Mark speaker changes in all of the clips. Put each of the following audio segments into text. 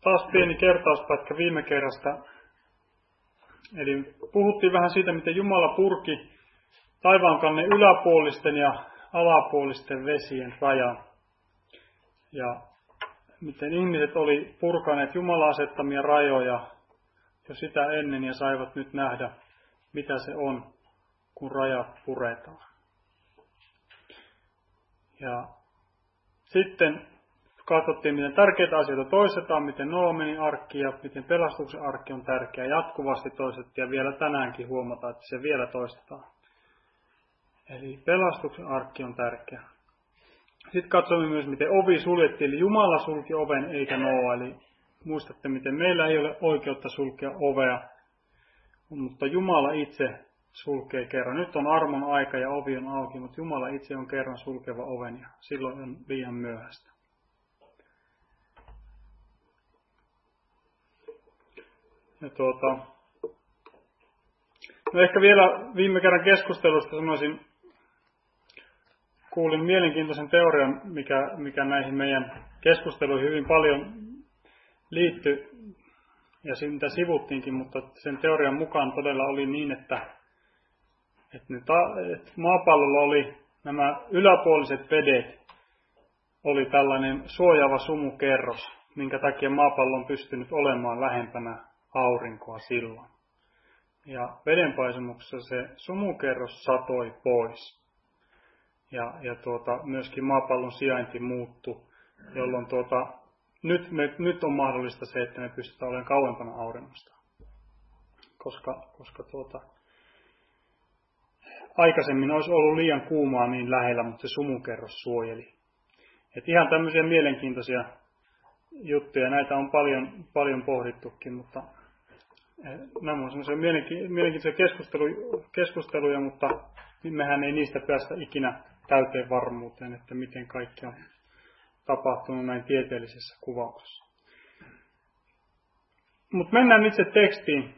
Speaker 1: taas pieni kertauspätkä viime kerrasta. Eli puhuttiin vähän siitä, miten Jumala purki taivaankannen yläpuolisten ja alapuolisten vesien rajan. Ja miten ihmiset oli purkaneet Jumalan asettamia rajoja jo sitä ennen ja saivat nyt nähdä, mitä se on, kun rajat puretaan. Ja sitten katsottiin, miten tärkeitä asioita toistetaan, miten Noa meni arkkiin ja miten pelastuksen arkki on tärkeä. Jatkuvasti toistettiin ja vielä tänäänkin huomataan, että se vielä toistetaan. Eli pelastuksen arkki on tärkeä. Sitten katsomme myös, miten ovi suljettiin. Eli Jumala sulki oven eikä Noa. Eli muistatte, miten meillä ei ole oikeutta sulkea ovea, mutta Jumala itse sulkee kerran. Nyt on armon aika ja ovi on auki, mutta Jumala itse on kerran sulkeva oven ja silloin on liian myöhäistä. Ja no ehkä vielä viime kerran keskustelusta sanoisin, kuulin mielenkiintoisen teorian, mikä näihin meidän keskusteluihin hyvin paljon liittyi ja sitä sivuttiinkin, mutta sen teorian mukaan todella oli niin, että maapallolla oli nämä yläpuoliset vedet, oli tällainen suojaava sumukerros, minkä takia maapallo on pystynyt olemaan lähempänä aurinkoa silloin. Ja vedenpaisumuksessa se sumukerros satoi pois. Ja myöskin maapallon sijainti muuttui, jolloin nyt on mahdollista se, että me pystytään olemaan kauempana auringosta. Koska aikaisemmin olisi ollut liian kuumaa niin lähellä, mutta se sumukerros suojeli. Et ihan tämmöisiä mielenkiintoisia juttuja, näitä on paljon pohdittukin, mutta nämä on semmoisia mielenkiintoisia keskusteluja, mutta mehän ei niistä päästä ikinä täyteen varmuuteen, että miten kaikki on tapahtunut näin tieteellisessä kuvauksessa. Mutta mennään itse tekstiin.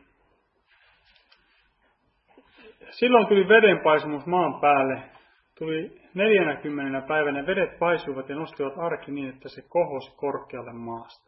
Speaker 1: Silloin tuli vedenpaisumus maan päälle. Tuli 40 päivänä vedet paisuivat ja nostivat arki niin, että se kohosi korkealle maasta.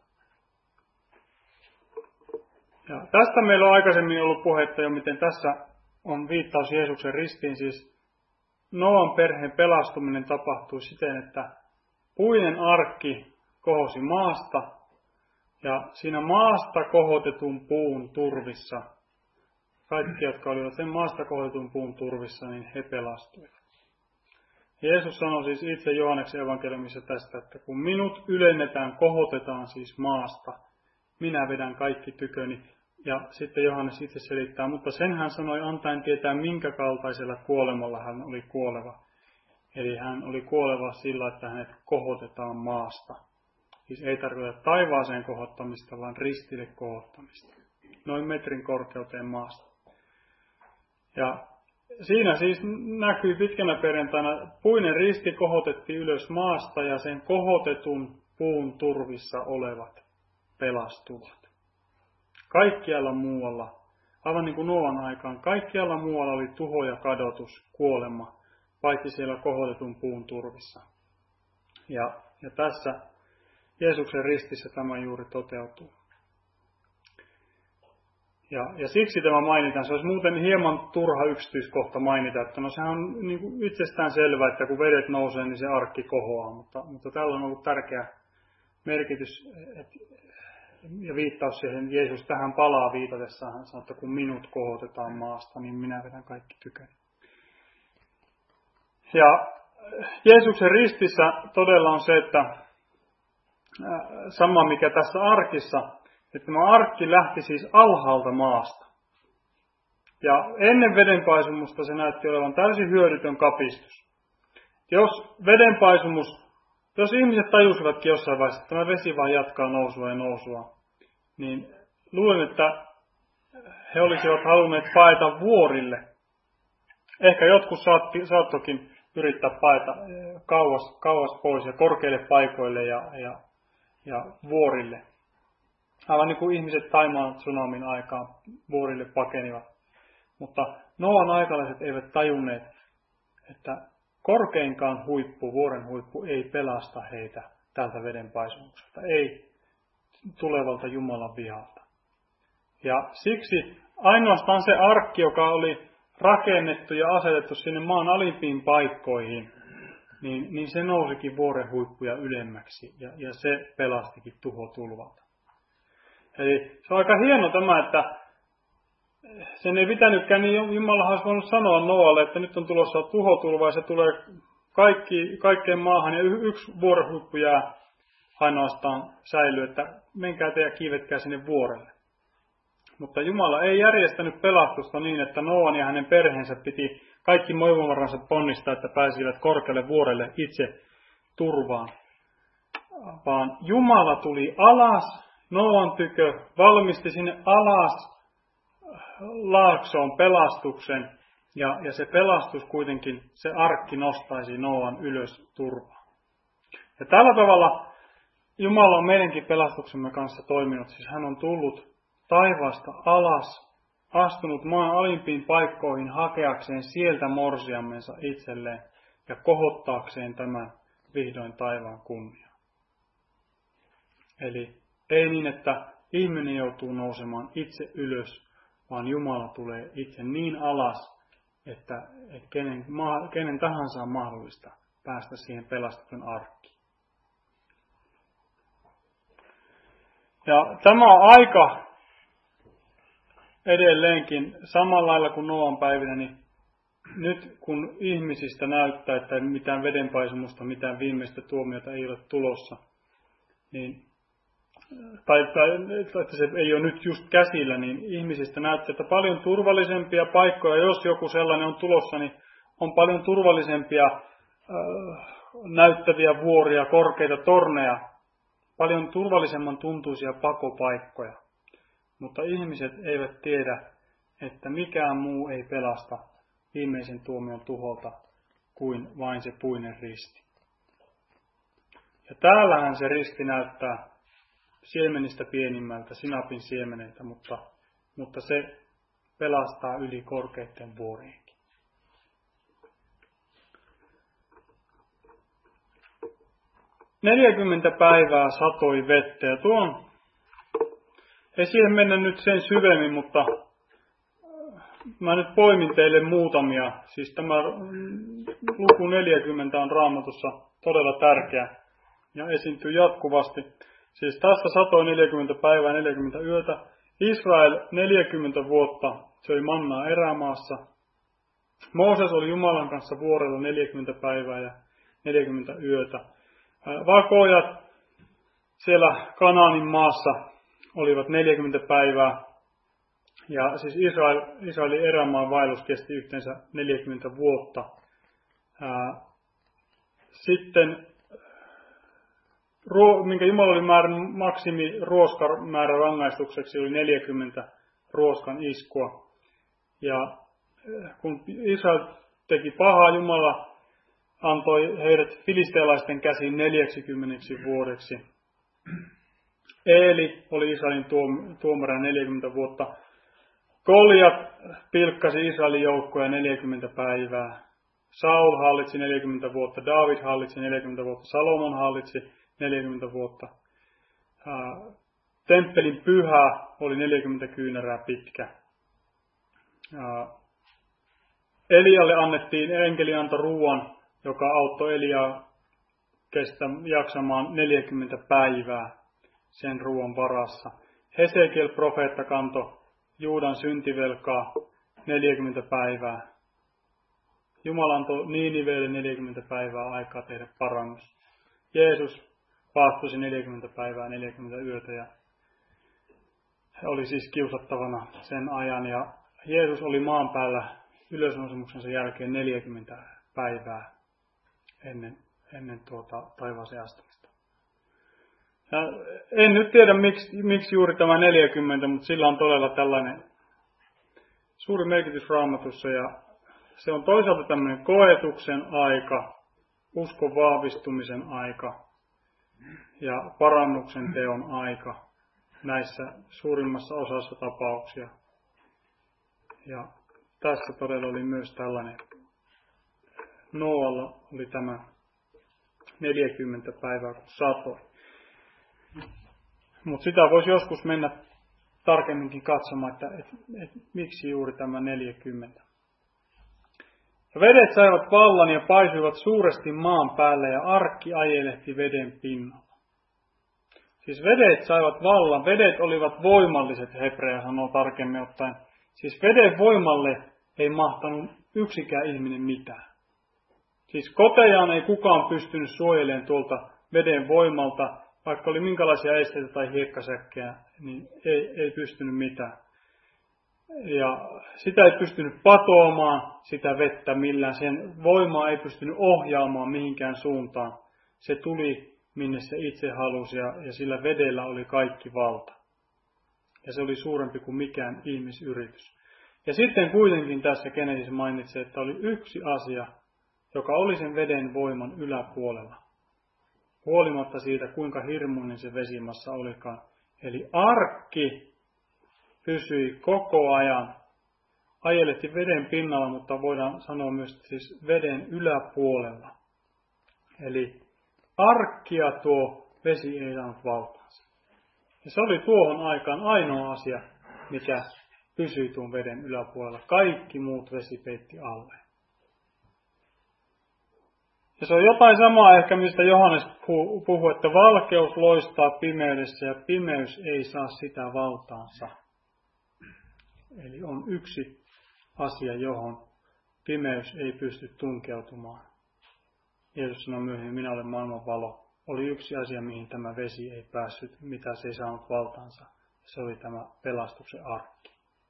Speaker 1: Ja tästä meillä on aikaisemmin ollut puhetta jo, miten tässä on viittaus Jeesuksen ristiin. Siis Noan perheen pelastuminen tapahtui siten, että puinen arkki kohosi maasta ja siinä maasta kohotetun puun turvissa, kaikki jotka olivat sen maasta kohotetun puun turvissa, niin he pelastuivat. Jeesus sanoi siis itse Johanneksen evankeliumissa tästä, että kun minut ylennetään, kohotetaan siis maasta, minä vedän kaikki tyköni. Ja sitten Johannes itse selittää, mutta sen hän sanoi antaen tietää, minkä kaltaisella kuolemalla hän oli kuoleva. Eli hän oli kuoleva sillä, että hänet kohotetaan maasta. Siis ei tarkoita taivaaseen kohottamista, vaan ristille kohottamista. Noin metrin korkeuteen maasta. Ja siinä siis näkyy pitkänä perjantaina, puinen risti kohotettiin ylös maasta ja sen kohotetun puun turvissa olevat pelastuvat. Kaikkialla muualla, aivan niin kuin Noan aikaan, kaikkialla muualla oli tuho ja kadotus, kuolema, paitsi siellä kohotetun puun turvissa. Ja tässä Jeesuksen ristissä tämä juuri toteutuu. Ja siksi tämä mainitaan. Se olisi muuten hieman turha yksityiskohta mainita, että no sehän on niin kuin itsestään selvää, että kun vedet nousee, niin se arkki kohoaa. Mutta tällä on ollut tärkeä merkitys ja viittaus siihen. Jeesus tähän palaa viitatessaan. Hän sanoo, että kun minut kohotetaan maasta, niin minä vedän kaikki tyköni. Ja Jeesuksen ristissä todella on se, että sama mikä tässä arkissa, että tämä arkki lähti siis alhaalta maasta. Ja ennen vedenpaisumusta se näytti olevan täysin hyödytön kapistus. Jos ihmiset tajusivatkin jossain vaiheessa, että tämä vesi vaan jatkaa nousua ja nousua, niin luulen, että he olisivat halunneet paeta vuorille. Ehkä jotkut saattokin yrittää paeta kauas pois ja korkeille paikoille ja vuorille. Aivan niin kuin ihmiset Thaimaan tsunamin aikaan vuorille pakenivat. Mutta Noan aikalaiset eivät tajunneet, että korkeinkaan huippu, vuoren huippu, ei pelasta heitä tältä vedenpaisumuksesta. Ei. tulevalta Jumalan vihalta. Ja siksi ainoastaan se arkki, joka oli rakennettu ja asetettu sinne maan alimpiin paikkoihin, niin se nousikin vuoren huippuja ylemmäksi ja se pelastikin tuhotulvalta. Eli se on aika hieno tämä, että sen ei pitänytkään, niin Jumala olisi voinut sanoa Noalle, että nyt on tulossa tuhotulva ja se tulee kaikkeen maahan ja yksi vuoren huippu jää ainoastaan säilyy, että menkää te ja kiivetkää sinne vuorelle. Mutta Jumala ei järjestänyt pelastusta niin, että Noan ja hänen perheensä piti kaikki voimavaransa ponnistaa, että pääsivät korkealle vuorelle itse turvaan. Vaan Jumala tuli alas Noan tykö, valmisti sinne alas laaksoon pelastuksen. Ja se pelastus kuitenkin, se arkki nostaisi Noan ylös turvaan. Ja tällä tavalla Jumala on meidänkin pelastuksemme kanssa toiminut. Siis hän on tullut taivaasta alas, astunut maan alimpiin paikkoihin hakeakseen sieltä morsiammensa itselleen ja kohottaakseen tämän vihdoin taivaan kunnian. Eli ei niin, että ihminen joutuu nousemaan itse ylös, vaan Jumala tulee itse niin alas, että kenen tahansa on mahdollista päästä siihen pelastuksen arkkiin. Ja tämä on aika edelleenkin samalla lailla kuin Noan päivinä, niin nyt kun ihmisistä näyttää, että mitään vedenpaisumusta, mitään viimeistä tuomiota ei ole tulossa, niin, tai että se ei ole nyt just käsillä, niin ihmisistä näyttää, että paljon turvallisempia paikkoja, jos joku sellainen on tulossa, niin on paljon turvallisempia näyttäviä vuoria, korkeita torneja, paljon turvallisemman tuntuisia pakopaikkoja. Mutta ihmiset eivät tiedä, että mikään muu ei pelasta viimeisen tuomion tuholta kuin vain se puinen risti. Ja täällähän se risti näyttää siemenistä pienimmältä, sinapin siemeneltä, mutta se pelastaa yli korkeiden vuorienkin. – 40 päivää satoi vettä ja ei siihen mennä nyt sen syvemmin, mutta mä nyt poimin teille muutamia. Siis tämä luku 40 on Raamatussa todella tärkeä ja esiintyy jatkuvasti. Siis tässä satoi 40 päivää 40 yötä. Israel 40 vuotta söi mannaa erämaassa. Mooses oli Jumalan kanssa vuorella 40 päivää ja 40 yötä. Vakoojat siellä Kanaanin maassa olivat 40 päivää. Ja siis Israelin erämaan vaellus kesti yhteensä 40 vuotta. Sitten, minkä Jumala oli määrännyt maksimi ruoskamäärä rangaistukseksi, oli 40 ruoskan iskua. Ja kun Israel teki pahaa, Jumala antoi heidät filistealaisten käsiin 40 vuodeksi. Eeli oli Israelin tuomari 40 vuotta. Goljat pilkkasi Israelin joukkoja 40 päivää. Saul hallitsi 40 vuotta, David hallitsi 40 vuotta, Salomon hallitsi 40 vuotta. Temppelin pyhä oli 40 kyynärää pitkä. Elialle annettiin, enkeli antoi ruoan, joka auttoi Eliaa jaksamaan 40 päivää sen ruoan varassa. Hesekiel profeetta kantoi Juudan syntivelkaa 40 päivää. Jumala antoi Niiniveelle 40 päivää aikaa tehdä parannus. Jeesus paastosi 40 päivää 40 yötä ja oli siis kiusattavana sen ajan. Ja Jeesus oli maan päällä ylösnousemuksensa jälkeen 40 päivää ennen taivaaseen astumista. Ja en nyt tiedä, miksi juuri tämä 40, mutta sillä on todella tällainen suuri merkitys Raamatussa. Ja se on toisaalta tämmöinen koetuksen aika, uskon vahvistumisen aika ja parannuksen teon aika näissä suurimmassa osassa tapauksia. Ja tässä todella oli myös tällainen, Noalla oli tämä 40 päivää kun satoi. Mutta sitä voisi joskus mennä tarkemminkin katsomaan, että miksi juuri tämä 40. Ja vedet saivat vallan ja paisuivat suuresti maan päälle ja arkki ajelehti veden pinnalla. Siis vedet saivat vallan, vedet olivat voimalliset, Hebrea sanoo tarkemmin ottaen. Siis veden voimalle ei mahtanut yksikään ihminen mitään. Siis kotejaan ei kukaan pystynyt suojelemaan tuolta veden voimalta, vaikka oli minkälaisia esteitä tai hiekkasäkkejä, niin ei pystynyt mitään. Ja sitä ei pystynyt patoamaan, sitä vettä millään. Sen voimaa ei pystynyt ohjaamaan mihinkään suuntaan. Se tuli, minne se itse halusi, ja sillä vedellä oli kaikki valta. Ja se oli suurempi kuin mikään ihmisyritys. Ja sitten kuitenkin tässä Genesis mainitsee, että oli yksi asia, joka oli sen veden voiman yläpuolella. Huolimatta siitä, kuinka hirmuinen se vesimassa olikaan. Eli arkki pysyi koko ajan, ajelehti veden pinnalla, mutta voidaan sanoa myös siis veden yläpuolella. Eli arkkia tuo vesi ei saanut valtaansa. Ja se oli tuohon aikaan ainoa asia, mikä pysyi tuon veden yläpuolella. Kaikki muut vesi peitti alle. Ja se on jotain samaa ehkä, mistä Johannes puhuu, että valkeus loistaa pimeydessä ja pimeys ei saa sitä valtaansa. Eli on yksi asia, johon pimeys ei pysty tunkeutumaan. Jeesus sanoi myöhemmin, minä olen maailman valo. Oli yksi asia, mihin tämä vesi ei päässyt, mitä se ei saanut valtaansa. Se oli tämä pelastuksen arkki.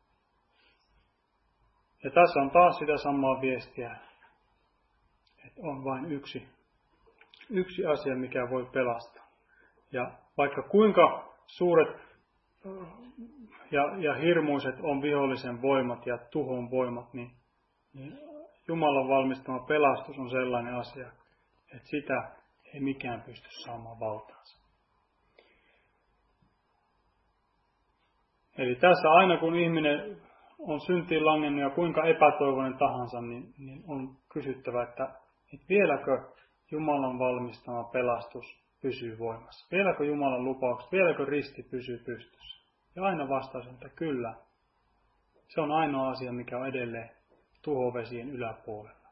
Speaker 1: Ja tässä on taas sitä samaa viestiä, että on vain yksi asia, mikä voi pelastaa. Ja vaikka kuinka suuret ja hirmuiset on vihollisen voimat ja tuhon voimat, niin Jumalan valmistama pelastus on sellainen asia, että sitä ei mikään pysty saamaan valtaansa. Eli tässä aina kun ihminen on syntiin langennut ja kuinka epätoivoinen tahansa, niin on kysyttävä, että vieläkö Jumalan valmistama pelastus pysyy voimassa? Vieläkö Jumalan lupaukset, vieläkö risti pysyy pystyssä? Ja aina vastaus on, että kyllä. Se on ainoa asia, mikä on edelleen tuhovesien yläpuolella.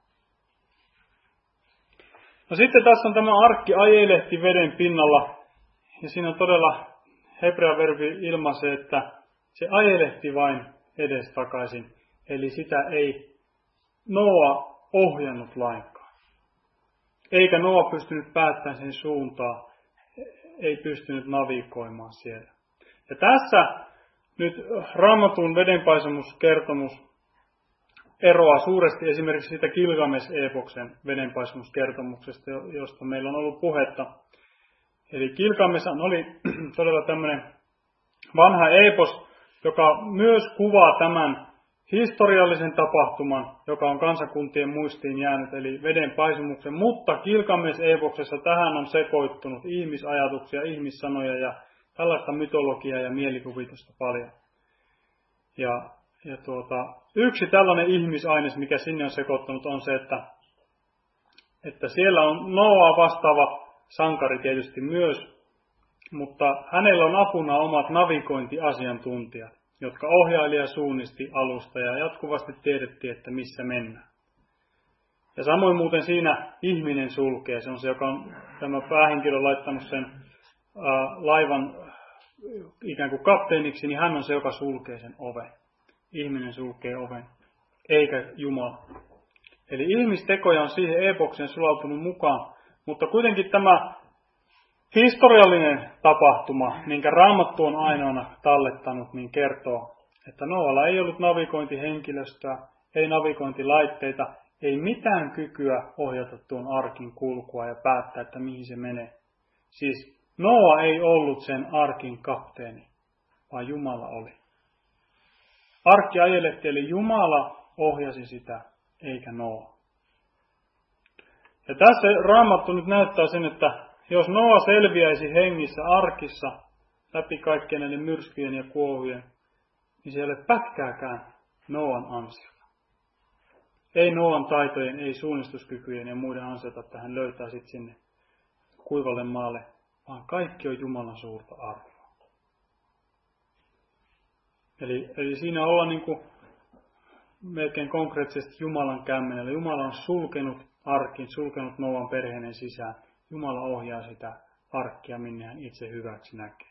Speaker 1: No sitten tässä on tämä arkki ajelehti veden pinnalla. Ja siinä on todella hebrean verbi ilmaisee, että se ajelehti vain edestakaisin. Eli sitä ei Noa ohjannut lainkaan. Eikä Noa pystynyt päättämään sen suuntaa. Ei pystynyt navigoimaan siellä. Ja tässä nyt Raamatun vedenpaisumuskertomus eroaa suuresti esimerkiksi siitä Gilgames-epoksen vedenpaisumuskertomuksesta, josta meillä on ollut puhetta. Eli Gilgames oli todella tämmöinen vanha epos, joka myös kuvaa tämän historiallisen tapahtuman, joka on kansakuntien muistiin jäänyt, eli vedenpaisumuksen. Mutta Gilgames-epoksessa tähän on sekoittunut ihmisajatuksia, ihmissanoja ja tällaista mytologiaa ja mielikuvitusta paljon. Ja yksi tällainen ihmisaines, mikä sinne on sekoittunut, on se, että siellä on Noa vastaava sankari tietysti myös, mutta hänellä on apuna omat navigointiasiantuntijat, jotka ohjaili ja suunnisti alusta ja jatkuvasti tiedettiin, että missä mennään. Ja samoin muuten siinä ihminen sulkee, se on se, joka on tämä päähenkilö laittanut sen laivan ikään kuin kapteeniksi, niin hän on se, joka sulkee sen oven. Ihminen sulkee oven, eikä Jumala. Eli ihmistekoja on siihen epokseen sulautunut mukaan, mutta kuitenkin tämä historiallinen tapahtuma, minkä Raamattu on ainoana tallettanut, niin kertoo, että Noalla ei ollut navigointihenkilöstöä, ei navigointilaitteita, ei mitään kykyä ohjata tuon arkin kulkua ja päättää, että mihin se menee. Siis Noa ei ollut sen arkin kapteeni, vaan Jumala oli. Arkki ajelehti, eli Jumala ohjasi sitä, eikä Noa. Ja tässä Raamattu nyt näyttää sen, että jos Noa selviäisi hengissä arkissa läpi kaikkien näiden myrskyjen ja kuohujen, niin se ei ole pätkääkään Noan ansiota. Ei Noan taitojen, ei suunnistuskykyjen ja muiden ansiota, että hän löytää sitten sinne kuivalle maalle, vaan kaikki on Jumalan suurta arvoa. Eli siinä ollaan niin kuin melkein konkreettisesti Jumalan kämmenellä. Jumala on sulkenut arkin, sulkenut Nooan perheen sisään. Jumala ohjaa sitä arkkia, minne hän itse hyväksi näkee.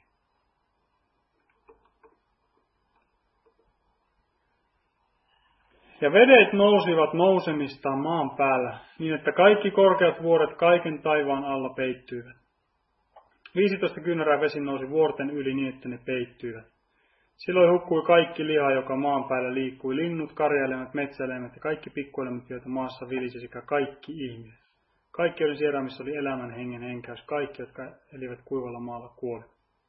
Speaker 1: Ja vedet nousivat nousemistaan maan päällä, niin että kaikki korkeat vuoret kaiken taivaan alla peittyivät. 15 kyynärää vesi nousi vuorten yli niin, että ne peittyivät. Silloin hukkui kaikki liha, joka maan päällä liikkui, linnut, karjaeläimet, metsäeläimet ja kaikki pikkueläimet, joita maassa vilisi, sekä kaikki ihmiset. Kaikki, joiden sieraimissa oli elämän hengen henkäys, kaikki, jotka elivät kuivalla maalla, kuoli.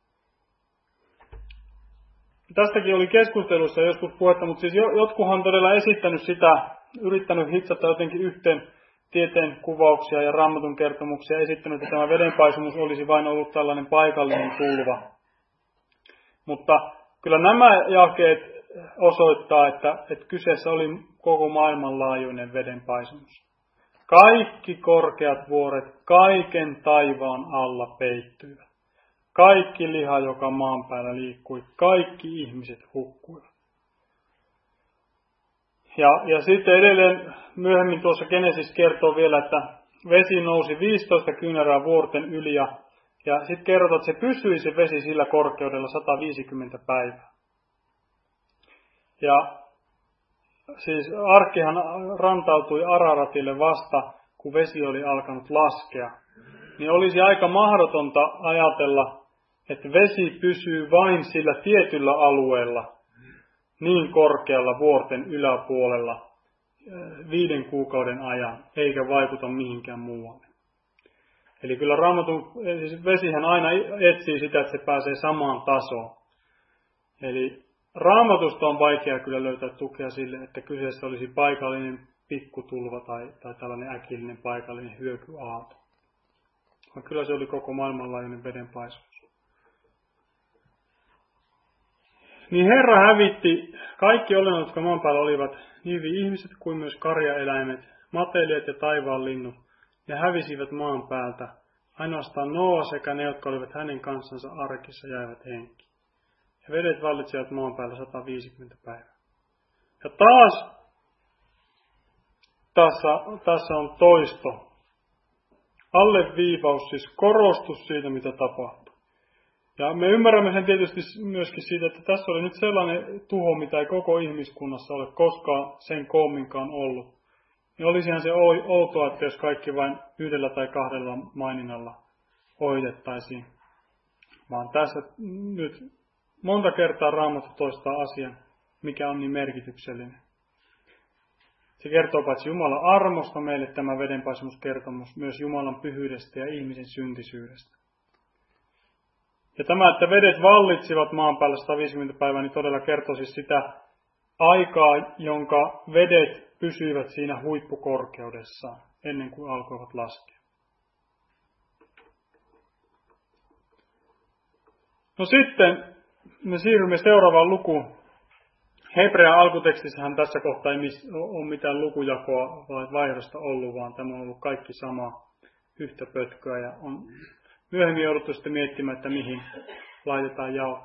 Speaker 1: Tästäkin oli keskustelussa joskus puhetta, mutta siis jotkuhan todella esittänyt sitä, yrittänyt hitsata jotenkin yhteen tieteen kuvauksia ja Raamatun kertomuksia, esittänyt, että tämä vedenpaisumus olisi vain ollut tällainen paikallinen tulva. Mutta kyllä nämä jakeet osoittaa, että kyseessä oli koko maailmanlaajuinen vedenpaisumus. Kaikki korkeat vuoret kaiken taivaan alla peittyivät. Kaikki liha, joka maan päällä liikkui, kaikki ihmiset hukkuivat. Ja sitten edelleen myöhemmin tuossa Genesis kertoo vielä, että vesi nousi 15 kyynärää vuorten yli ja sitten kerrotaan, että se pysyi se vesi sillä korkeudella 150 päivää. Ja siis arkkihan rantautui Araratille vasta, kun vesi oli alkanut laskea. Niin olisi aika mahdotonta ajatella, että vesi pysyy vain sillä tietyllä alueella niin korkealla vuorten yläpuolella 5 kuukauden ajan, eikä vaikuta mihinkään muualle. Eli kyllä siis vesihän aina etsii sitä, että se pääsee samaan tasoon. Eli Raamatusta on vaikea kyllä löytää tukea sille, että kyseessä olisi paikallinen pikkutulva tai tällainen äkillinen paikallinen hyökyaalto. Vaan kyllä se oli koko maailmanlaajuinen vedenpaisumus. Niin Herra hävitti kaikki olennot, jotka maan päällä olivat, niin ihmiset kuin myös karjaeläimet, matelijat ja taivaan linnut, ja hävisivät maan päältä. Ainoastaan Noa sekä ne, jotka olivat hänen kanssansa arkissa, jäivät henkiin. Ja vedet vallitsivat maan päällä 150 päivää. Ja taas tässä on toisto. Alleviivaus, siis korostus siitä, mitä tapahtuu. Ja me ymmärrämme sen tietysti myöskin siitä, että tässä oli nyt sellainen tuho, mitä ei koko ihmiskunnassa ole koskaan sen koomminkaan ollut. Niin olisihan se outoa, että jos kaikki vain 1 tai 2 maininnalla ohitettaisiin. Vaan tässä nyt monta kertaa Raamattu toistaa asian, mikä on niin merkityksellinen. Se kertoo paitsi Jumalan armosta meille tämä vedenpaisumuskertomus, myös Jumalan pyhyydestä ja ihmisen syntisyydestä. Ja tämä, että vedet vallitsivat maan päällä 150 päivää, niin todella kertoo siis sitä aikaa, jonka vedet pysyivät siinä huippukorkeudessaan, ennen kuin alkoivat laskea. No sitten me siirrymme seuraavaan lukuun. Hebrean alkutekstissähän tässä kohtaa ei ole mitään lukujakoa vai vaihdosta ollut, vaan tämä on ollut kaikki sama yhtä pötköä ja on myöhemmin jouduttu sitten miettimään, että mihin laitetaan jaot.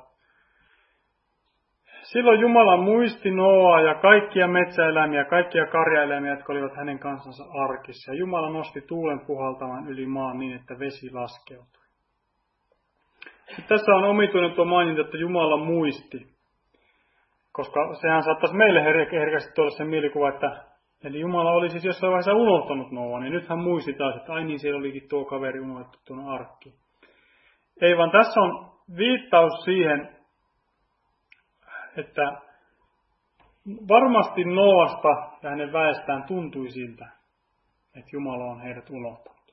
Speaker 1: Silloin Jumala muisti Noaa ja kaikkia metsäeläimiä, kaikkia karjaeläimiä, jotka olivat hänen kansansa arkissa. Ja Jumala nosti tuulen puhaltamaan yli maan niin, että vesi laskeutui. Sitten tässä on omituinen tuo maininta, että Jumala muisti. Koska sehän saattaisi meille herkästi tuoda sen mielikuva, että eli Jumala oli siis jossain vaiheessa unohtanut Noaa, niin nyt hän muisti taas, että ai niin, siellä olikin tuo kaveri unohdettu tuonne arkkiin. Ei, vaan tässä on viittaus siihen, että varmasti Noasta ja hänen väestään tuntui siltä, että Jumala on heidät unohtanut.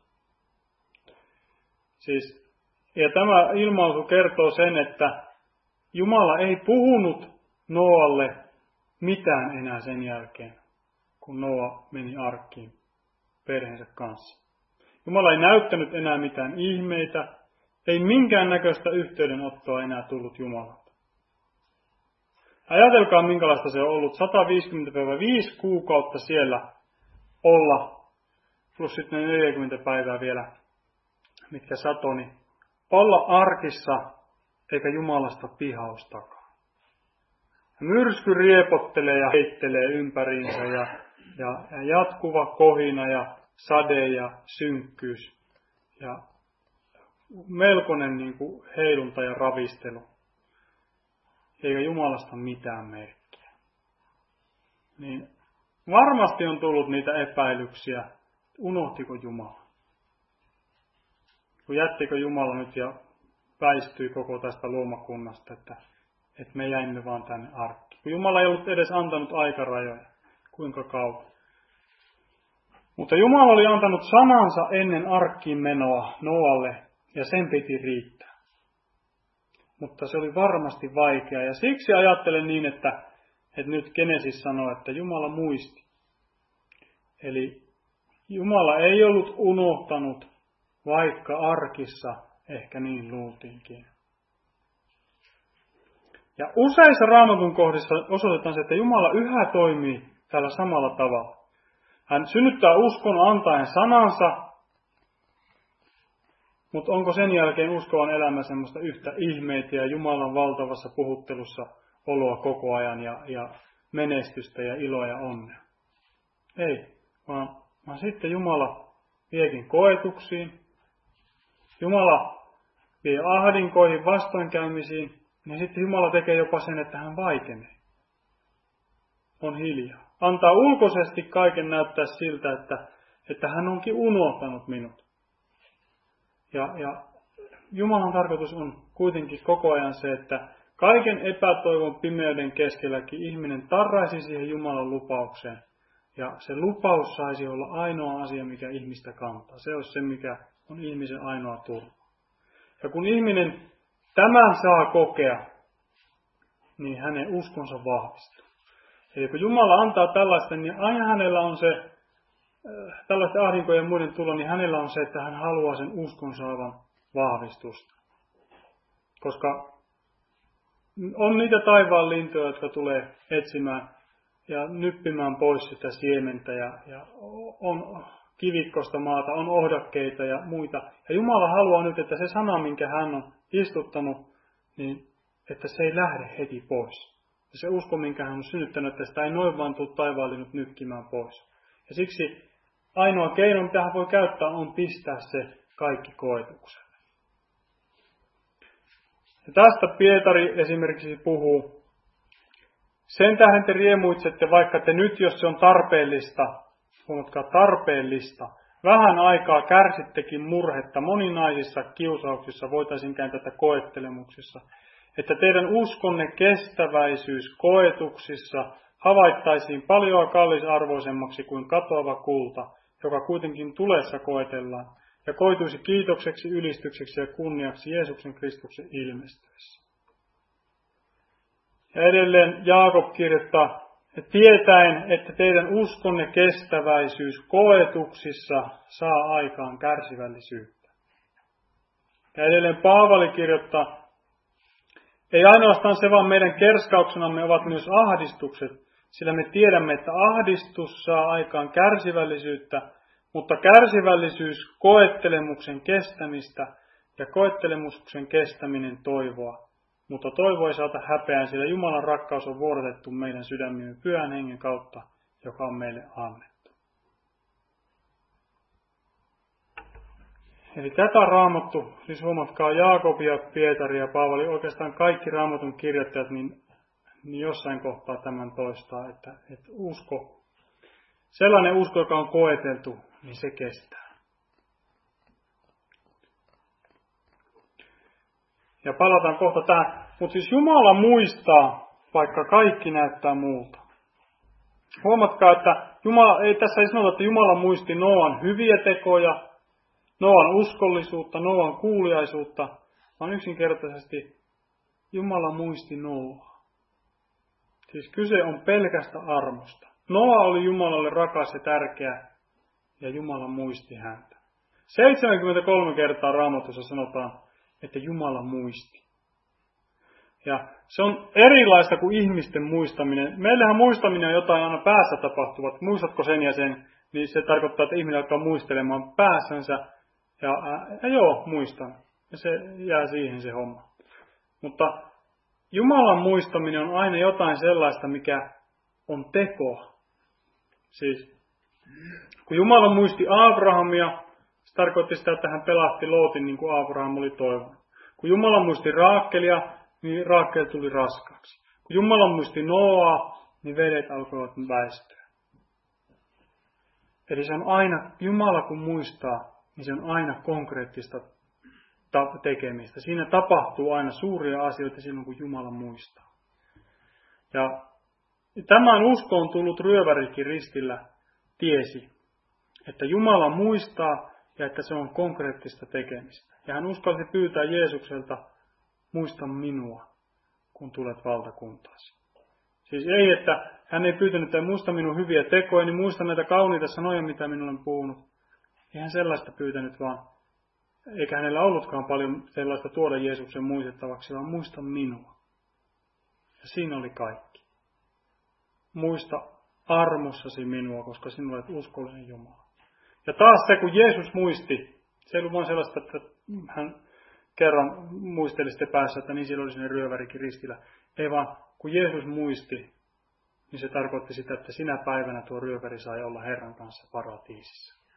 Speaker 1: Siis, ja tämä ilmaisu kertoo sen, että Jumala ei puhunut Noalle mitään enää sen jälkeen, kun Noa meni arkkiin perheensä kanssa. Jumala ei näyttänyt enää mitään ihmeitä, ei minkäännäköistä yhteydenottoa enää tullut Jumalalta. Ajatelkaa, minkälaista se on ollut 150 päivää, 5 kuukautta siellä olla, plus sitten 40 päivää vielä, mitkä satoni, olla arkissa eikä Jumalasta pihaustakaan. Myrsky riepottelee ja heittelee ympäriinsä ja jatkuva kohina ja sade ja synkkyys ja melkoinen niin kuin heilunta ja ravistelu. Eikä Jumalasta mitään merkkiä. Niin varmasti on tullut niitä epäilyksiä, unohtiko Jumala? Kun jättikö Jumala nyt ja väistyi koko tästä luomakunnasta, että me jäimme vaan tänne arkkiin. Kun Jumala ei ollut edes antanut aikarajoja, kuinka kauan. Mutta Jumala oli antanut sanansa ennen arkkiin menoa Noalle ja sen piti riittää. Mutta se oli varmasti vaikea ja siksi ajattelen niin, että nyt Genesis sanoo, että Jumala muisti. Eli Jumala ei ollut unohtanut, vaikka arkissa ehkä niin luultiinkin. Ja useissa Raamatun kohdissa osoitetaan se, että Jumala yhä toimii tällä samalla tavalla. Hän synnyttää uskon antaen sanansa, mutta onko sen jälkeen uskovan elämä semmoista yhtä ihmeitä ja Jumalan valtavassa puhuttelussa oloa koko ajan ja menestystä ja iloa ja onnea? Ei, vaan sitten Jumala viekin koetuksiin, Jumala vie ahdinkoihin, vastoinkäymisiin, ja sitten Jumala tekee jopa sen, että hän vaikenee. On hiljaa. Antaa ulkoisesti kaiken näyttää siltä, että hän onkin unohtanut minut. Ja Jumalan tarkoitus on kuitenkin koko ajan se, että kaiken epätoivon pimeyden keskelläkin ihminen tarraisi siihen Jumalan lupaukseen. Ja se lupaus saisi olla ainoa asia, mikä ihmistä kantaa. Se olisi se, mikä on ihmisen ainoa turva. Ja kun ihminen tämän saa kokea, niin hänen uskonsa vahvistuu. Eli kun Jumala antaa tällaista, niin aina hänellä on se, tällaisten ahdinkojen ja muiden tulo, niin hänellä on se, että hän haluaa sen uskon saavan vahvistusta. Koska on niitä taivaan lintuja, jotka tulee etsimään ja nyppimään pois sitä siementä ja on kivikkosta maata, on ohdakkeita ja muita. Ja Jumala haluaa nyt, että se sana, minkä hän on istuttanut, niin että se ei lähde heti pois. Ja se usko, minkä hän on synnyttänyt, että sitä ei noin vaan tule taivaanlinnut nykkimään pois. Ja siksi ainoa keino, mitä hän voi käyttää, on pistää se kaikki koetukselle. Ja tästä Pietari esimerkiksi puhuu. Sen tähden te riemuitsette, vaikka te nyt, jos se on tarpeellista, huomatkaa tarpeellista, vähän aikaa kärsittekin murhetta moninaisissa kiusauksissa, voitaisiin kääntää tätä koettelemuksissa, että teidän uskonne kestäväisyys koetuksissa havaittaisiin paljon kallisarvoisemmaksi kuin katoava kulta, joka kuitenkin tulessa koetellaan, ja koituisi kiitokseksi, ylistykseksi ja kunniaksi Jeesuksen Kristuksen ilmestyessä. Ja edelleen Jaakob kirjoittaa, että tietäen, että teidän uskonne kestäväisyys koetuksissa saa aikaan kärsivällisyyttä. Ja edelleen Paavali kirjoittaa, ei ainoastaan se, vaan meidän kerskauksenamme ovat myös ahdistukset, sillä me tiedämme, että ahdistus saa aikaan kärsivällisyyttä, mutta kärsivällisyys koettelemuksen kestämistä ja koettelemuksen kestäminen toivoa. Mutta toivo ei saata häpeään, sillä Jumalan rakkaus on vuodatettu meidän sydämiemme Pyhän Hengen kautta, joka on meille annettu. Eli tätä Raamattu, siis huomatkaa Jaakobia, Pietari ja Paavali, oikeastaan kaikki Raamatun kirjoittajat, niin jossain kohtaa tämän toistaa, että usko, sellainen usko, joka on koeteltu, niin se kestää. Ja palataan kohta tähän. Mutta siis Jumala muistaa, vaikka kaikki näyttää muulta. Huomatkaa, että ei tässä ei sanota, että Jumala muisti Nooan hyviä tekoja, Nooan uskollisuutta, Nooan kuuliaisuutta, vaan yksinkertaisesti Jumala muisti Nooaa. Siis kyse on pelkästä armosta. Noa oli Jumalalle rakas ja tärkeä, ja Jumala muisti häntä. 73 kertaa Raamatussa sanotaan, että Jumala muisti. Ja se on erilaista kuin ihmisten muistaminen. Meillähän muistaminen on jotain aina päässä tapahtuvat. Muistatko sen ja sen? Niin se tarkoittaa, että ihminen alkaa muistelemaan päässänsä. Ja joo, muistan. Ja se jää siihen se homma. Mutta Jumalan muistaminen on aina jotain sellaista, mikä on teko. Siis, kun Jumala muisti Abrahamia, se tarkoitti sitä, että hän pelasti Lootin niin kuin Abraham oli toivonut. Kun Jumala muisti Raakelia, niin Raakel tuli raskaaksi. Kun Jumala muisti Noaa, niin vedet alkoivat väistyä. Eli se on aina, Jumala kun muistaa, niin se on aina konkreettista tekemistä. Siinä tapahtuu aina suuria asioita silloin, kun Jumala muistaa. Ja tämän uskoon tullut ryövärikin ristillä tiesi, että Jumala muistaa ja että se on konkreettista tekemistä. Ja hän uskalsi pyytää Jeesukselta, muista minua, kun tulet valtakuntaasi. Siis ei, että hän ei pyytänyt, että muista minun hyviä tekoja, niin muista näitä kauniita sanoja, mitä minulle on puhunut. Ei hän sellaista pyytänyt vaan. Eikä hänellä ollutkaan paljon sellaista tuoda Jeesuksen muistettavaksi, vaan muista minua. Ja siinä oli kaikki. Muista armossasi minua, koska sinä olet uskollinen Jumala. Ja taas se, kun Jeesus muisti, se ei ollut vain sellaista, että hän kerran muisteli sitten päässä, että niin siellä oli sinne ryövärikin ristillä. Ei vaan, kun Jeesus muisti, niin se tarkoitti sitä, että sinä päivänä tuo ryöväri sai olla Herran kanssa paratiisissa.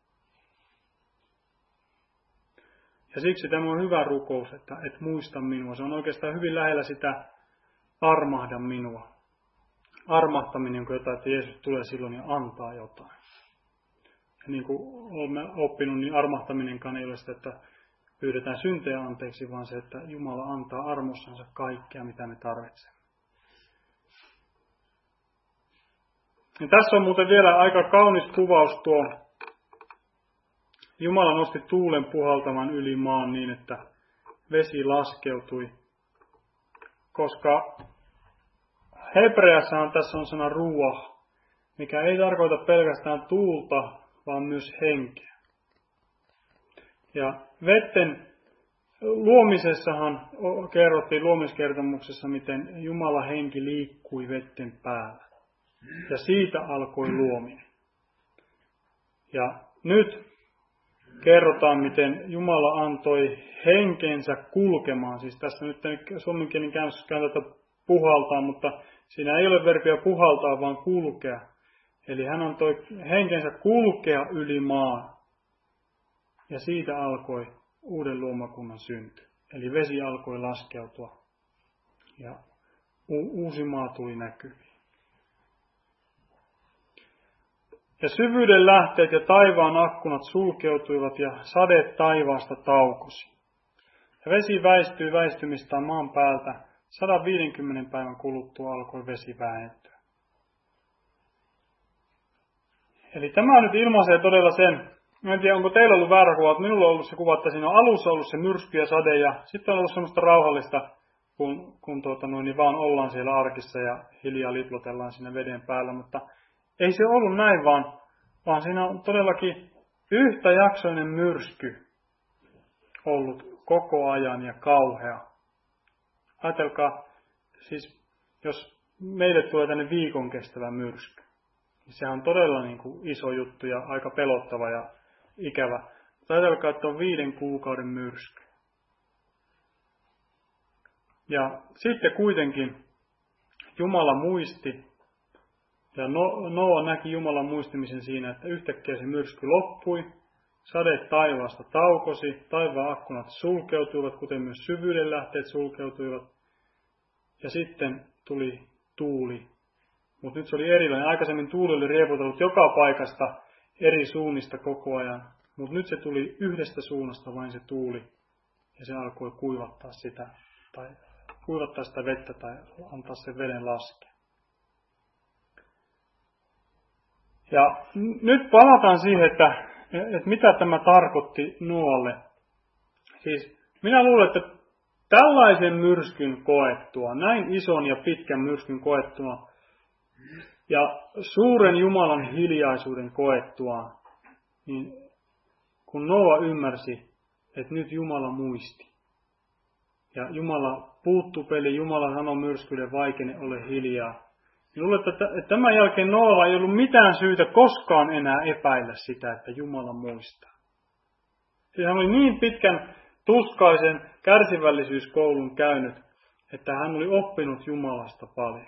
Speaker 1: Ja siksi tämä on hyvä rukous, että et muista minua. Se on oikeastaan hyvin lähellä sitä armahda minua. Armahtaminen on jotain, että Jeesus tulee silloin ja antaa jotain. Ja niin kuin olemme oppinut, niin armahtaminenkaan ei ole sitä, että pyydetään syntejä anteeksi, vaan se, että Jumala antaa armossansa kaikkea, mitä me tarvitsemme. Ja tässä on muuten vielä aika kaunis kuvaus tuo. Jumala nosti tuulen puhaltamaan yli maan niin, että vesi laskeutui. Koska hebreassahan tässä on sana ruah, mikä ei tarkoita pelkästään tuulta, vaan myös henkeä. Ja vetten luomisessahan kerrottiin luomiskertomuksessa, miten Jumala henki liikkui vetten päällä. Ja siitä alkoi luominen. Ja nyt kerrotaan, miten Jumala antoi henkensä kulkemaan. Siis tässä nyt suomenkielinen käännös käytetään puhaltaa, mutta siinä ei ole verbiä puhaltaa, vaan kulkea. Eli hän antoi henkensä kulkea yli maan. Ja siitä alkoi uuden luomakunnan synty. Eli vesi alkoi laskeutua. Ja uusi maa tuli näkyviin. Ja syvyyden lähteet ja taivaan akkunat sulkeutuivat ja sade taivaasta taukosi. Ja vesi väistyi väistymistään maan päältä. 150 päivän kuluttua alkoi vesi vähentyä. Eli tämä nyt ilmaisee todella sen, en tiedä onko teillä ollut väärä kuva, että minulla on ollut se kuva, että siinä on alussa ollut se myrsky ja sade ja sitten on ollut semmoista rauhallista, kun niin vaan ollaan siellä arkissa ja hiljaa liplotellaan siinä veden päällä, mutta ei se ollut näin, vaan siinä on todellakin yhtäjaksoinen myrsky ollut koko ajan ja kauhea. Ajatelkaa, siis jos meille tulee tänne viikon kestävä myrsky, niin sehän on todella niin kuin iso juttu ja aika pelottava ja ikävä. Mutta ajatelkaa, että on 5 kuukauden myrsky. Ja sitten kuitenkin Jumala muisti, ja Noa näki Jumalan muistimisen siinä, että yhtäkkiä se myrsky loppui, sade taivaasta taukosi, taivaan akkunat sulkeutuivat, kuten myös syvyyden lähteet sulkeutuivat, ja sitten tuli tuuli. Mutta nyt se oli erilainen. Aikaisemmin tuuli oli rieputellut joka paikasta eri suunnista koko ajan, mutta nyt se tuli yhdestä suunnasta vain se tuuli, ja se alkoi kuivattaa sitä vettä tai antaa sen veden laskea. Ja nyt palataan siihen, että mitä tämä tarkoitti Noalle. Siis minä luulen, että tällaisen myrskyn koettua, näin ison ja pitkän myrskyn koettua, ja suuren Jumalan hiljaisuuden koettua, niin kun Noa ymmärsi, että nyt Jumala muisti, ja Jumala puuttuu peli, Jumala sanoi myrskylle vaikene, ole hiljaa, niin luulen, että tämän jälkeen Noalla ei ollut mitään syytä koskaan enää epäillä sitä, että Jumala muistaa. Siis hän oli niin pitkän tuskaisen kärsivällisyyskoulun käynyt, että hän oli oppinut Jumalasta paljon.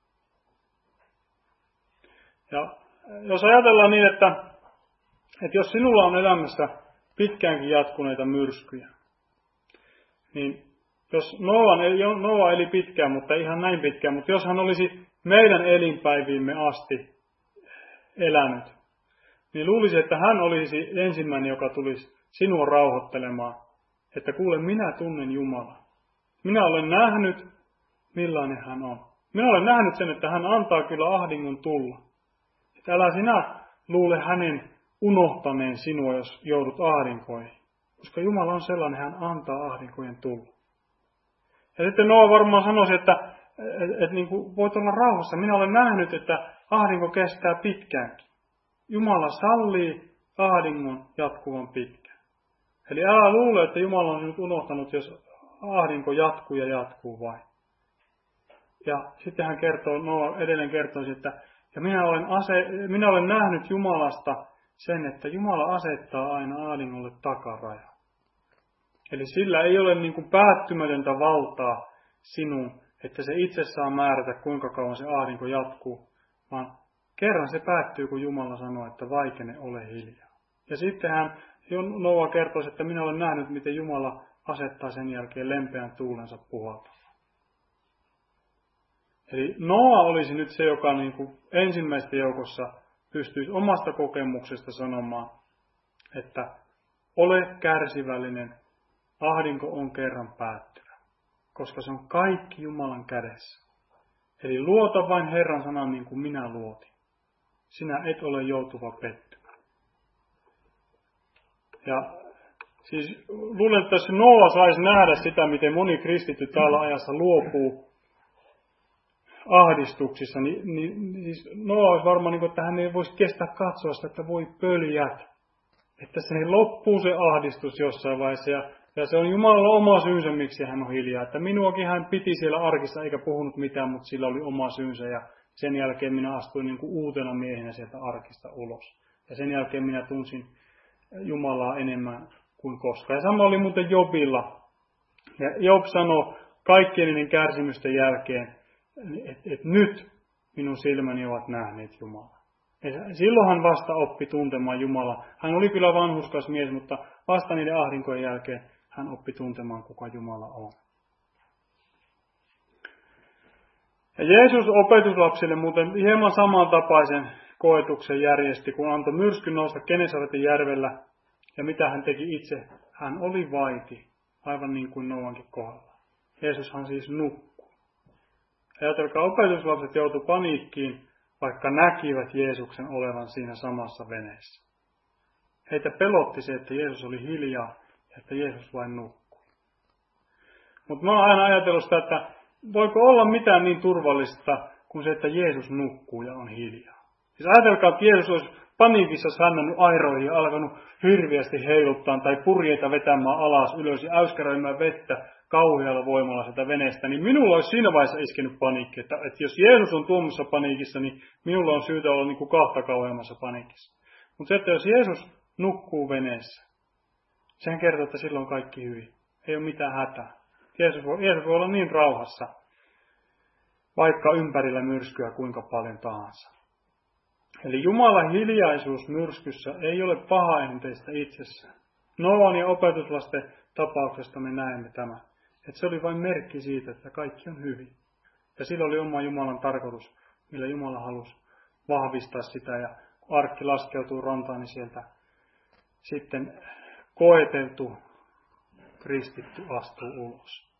Speaker 1: Ja jos ajatellaan niin, että jos sinulla on elämässä pitkäänkin jatkuneita myrskyjä, niin jos Noa eli pitkään, mutta ihan näin pitkään, mutta jos hän olisi meidän elinpäiviimme asti elänyt, niin luulisi, että hän olisi ensimmäinen, joka tulisi sinua rauhoittelemaan, että kuule, minä tunnen Jumalaa. Minä olen nähnyt, millainen hän on. Minä olen nähnyt sen, että hän antaa kyllä ahdingon tulla. Että älä sinä luule hänen unohtaneen sinua, jos joudut ahdinkoihin. Koska Jumala on sellainen, hän antaa ahdinkojen tulla. Ja sitten Noa varmaan sanoisi, että niin kuin voit olla rauhassa. Minä olen nähnyt, että ahdinko kestää pitkäänkin. Jumala sallii ahdingon jatkuvan pitkään. Eli älä luule, että Jumala on nyt unohtanut, jos ahdinko jatkuu ja jatkuu vain. Ja sitten hän Noa edelleen kertoisi, että ja minä olen nähnyt Jumalasta sen, että Jumala asettaa aina ahdingolle takaraja. Eli sillä ei ole niin kuin päättymätöntä valtaa sinun, että se itse saa määrätä, kuinka kauan se ahdinko jatkuu, vaan kerran se päättyy, kun Jumala sanoo, että vaikene, ole hiljaa. Ja sitten Noa kertoisi, että minä olen nähnyt, miten Jumala asettaa sen jälkeen lempeän tuulensa puhaltamaan. Eli Noa olisi nyt se, joka niin kuin ensimmäisten joukossa pystyisi omasta kokemuksesta sanomaan, että ole kärsivällinen, ahdinko on kerran päättyvä, koska se on kaikki Jumalan kädessä. Eli luota vain Herran sanan niin kuin minä luotin. Sinä et ole joutuva pettymään. Ja siis luulen, että jos Noa saisi nähdä sitä, miten moni kristitty tällä ajassa luopuu ahdistuksissa, niin siis Noa olisi varmaan, niin että hän ei voisi kestää katsoa sitä, että voi pöljät. Että se loppuu se ahdistus jossain vaiheessa. Ja se on Jumalalla oma syynsä, miksi hän on hiljaa. Että minuakin hän piti siellä arkissa eikä puhunut mitään, mutta sillä oli oma syynsä. Ja sen jälkeen minä astuin niin kuin uutena miehenä sieltä arkista ulos. Ja sen jälkeen minä tunsin Jumalaa enemmän kuin koskaan. Ja sama oli muuten Jobilla. Ja Job sanoi kaikkien niiden kärsimysten jälkeen, että nyt minun silmäni ovat nähneet Jumalaa. Ja silloin hän vasta oppi tuntemaan Jumalaa. Hän oli kyllä vanhurskas mies, mutta vasta niiden ahdinkojen jälkeen hän oppi tuntemaan, kuka Jumala on. Ja Jeesus opetuslapsille muuten hieman samantapaisen koetuksen järjesti, kun antoi myrskyn nousta Genesaretin järvellä. Ja mitä hän teki itse? Hän oli vaiti, aivan niin kuin Noankin kohdalla. Jeesushan siis nukkui. Ajatelkaa, opetuslapset joutui paniikkiin, vaikka näkivät Jeesuksen olevan siinä samassa veneessä. Heitä pelotti se, että Jeesus oli hiljaa ja että Jeesus vain nukkui. Mutta mä oon aina ajatellut sitä, että voiko olla mitään niin turvallista kuin se, että Jeesus nukkuu ja on hiljaa. Siis ajatelkaa, että Jeesus olisi paniikissa sännännyt airoihin ja alkanut hirveästi heiluttaa tai purjeita vetämään alas ylös ja äyskäröimään vettä kauhealla voimalla sitä veneestä, niin minulla olisi siinä vaiheessa iskenyt paniikki, että jos Jeesus on tuommoisessa paniikissa, niin minulla on syytä olla niin kuin kahta kauheammassa paniikissa. Mutta se, että jos Jeesus nukkuu veneessä, sehän kertoo, että silloin on kaikki hyvin. Ei ole mitään hätää. Jeesus voi olla niin rauhassa, vaikka ympärillä myrskyä kuinka paljon tahansa. Eli Jumalan hiljaisuus myrskyssä ei ole pahaenteistä itsessään. Noan ja opetuslasten tapauksesta me näemme tämän. Että se oli vain merkki siitä, että kaikki on hyvin. Ja sillä oli oma Jumalan tarkoitus, millä Jumala halusi vahvistaa sitä. Ja kun arkki laskeutuu rantaan, niin sieltä sitten koeteltu kristitty astuu ulos.